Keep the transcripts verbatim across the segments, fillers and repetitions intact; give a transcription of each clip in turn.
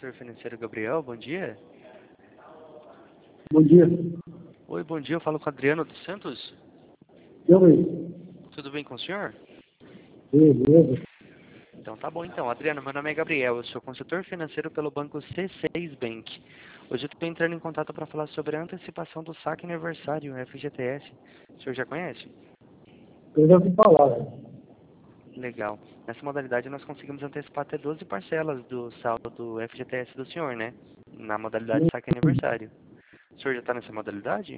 consultor financeiro Gabriel, bom dia. Bom dia. Oi, bom dia, eu falo com o Adriano dos Santos. Eu aí. Tudo bem com o senhor? Beleza. Então tá bom então, Adriano, meu nome é Gabriel, eu sou consultor financeiro pelo banco C seis Bank. Hoje eu estou entrando em contato para falar sobre a antecipação do saque aniversário F G T S. O senhor já conhece? Eu já ouvi falar. Legal. Nessa modalidade nós conseguimos antecipar até doze parcelas do saldo do F G T S do senhor, né? Na modalidade saque aniversário. O senhor já está nessa modalidade?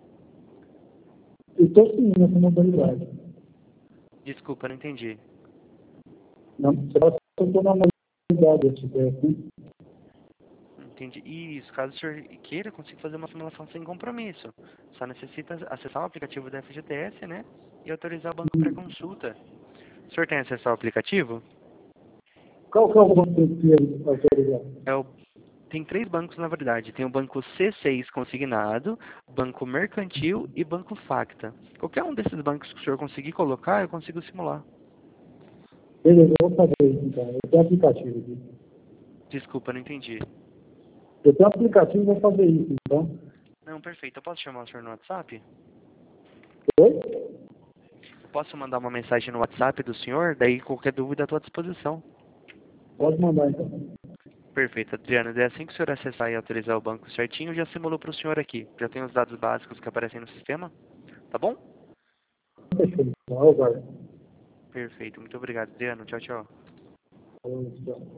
Eu estou sim nessa modalidade. Desculpa, não entendi. Não, só que eu estou na modalidade, eu tivesse, né? Entendi. Isso, caso o senhor queira, consigo fazer uma simulação sem compromisso. Só necessita acessar o aplicativo da F G T S, né? E autorizar o banco para consulta. O senhor tem acesso ao aplicativo? Qual que é o banco que eu autorizar? É o... Tem três bancos, na verdade. Tem o banco C seis consignado, banco mercantil e banco Facta. Qualquer um desses bancos que o senhor conseguir colocar, eu consigo simular. Beleza, eu vou fazer isso então. Eu tenho aplicativo aqui. Desculpa, não entendi. Eu tenho aplicativo e vou fazer isso então. Não, perfeito. Eu posso chamar o senhor no WhatsApp? Oi? Eu posso mandar uma mensagem no WhatsApp do senhor? Daí qualquer dúvida à tua disposição. Pode mandar então. Perfeito, Adriano. É assim que o senhor acessar e autorizar o banco certinho, já simulou para o senhor aqui. Já tem os dados básicos que aparecem no sistema. Tá bom? Fechou. Então, eu guardo. Perfeito. Muito obrigado, Adriano. Tchau, tchau. Falou, tchau.